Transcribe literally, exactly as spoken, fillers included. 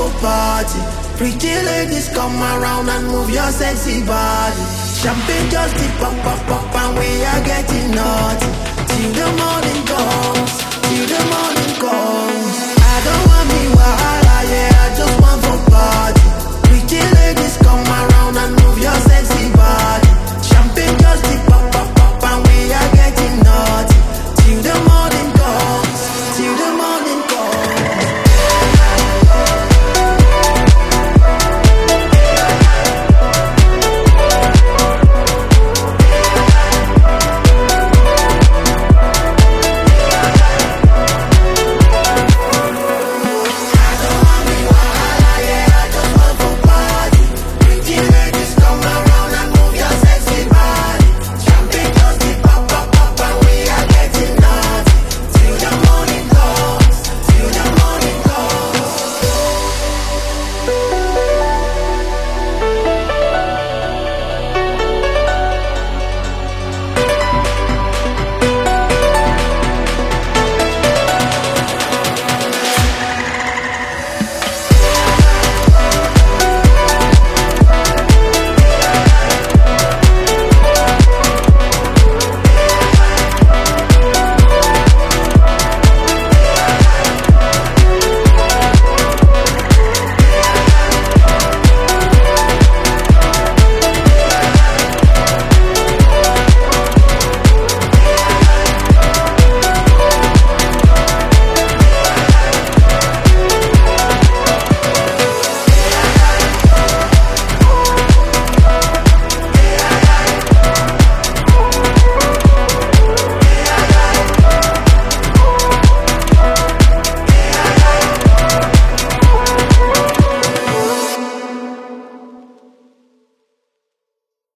for party. Pretty ladies come around and move your sexy body. Champagne just dip pop pop pop and we are getting naughty. Till the morning comes, till the